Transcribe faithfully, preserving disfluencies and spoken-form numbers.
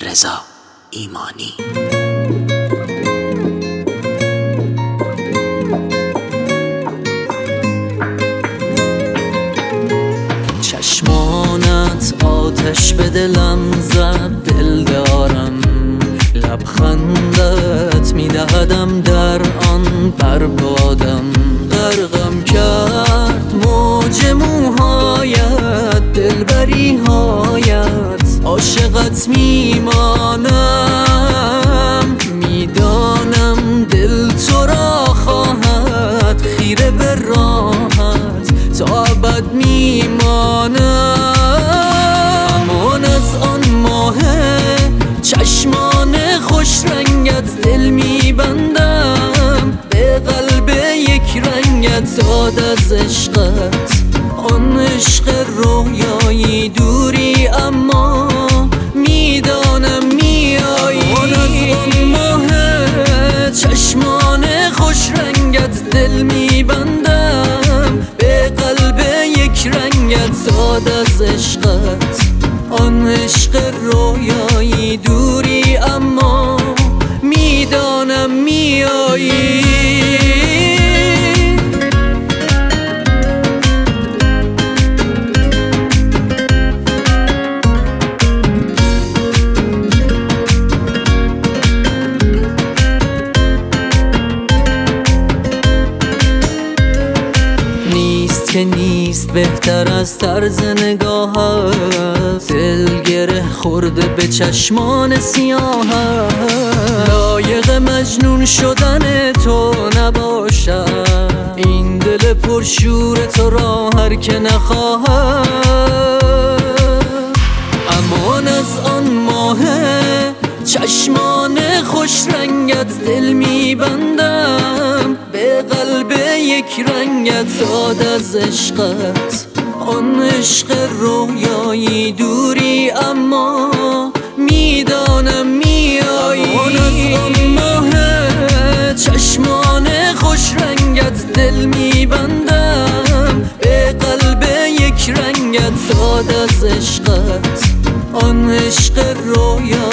رضا ایمانی. چشمانت آتش به دلم زد، دل دارم لبخندت میدهدم در آن بربادم. غرقم کرد موج موهایت، دلبری هایت، عاشقت میمانم. میدانم دل تو را خواهد، خیره به راحت تا ابد میمانم. امان از آن ماه چشمان خوش رنگت، دل میبندم به قلب یک رنگت. داد از عشقت آن عشق رویایی دوری، اما میدانم میایی. امان از آن ماه چشمان خوش رنگت، دل میبندم به قلب یک رنگت. داد از عشقت آن عشق رویایی دوری، اما میدانم میایی. نیست که نیست بهتر از طرز نگاهت، دل گره خورده به چشمان سیاهت. لایق مجنون شدن تو نباشد، این دل پرشور تو را هر که نخواهد. امان از آن ماه چشمان خوش رنگت، دل میبندم به قلب یک رنگت. داد از عشقت آن عشق رویایی دوری، اما میدانم میایی. امان از آن ماه چشمان خوش رنگت، دل میبندم به قلب یک رنگت. داد از عشقت آن عشق رویایی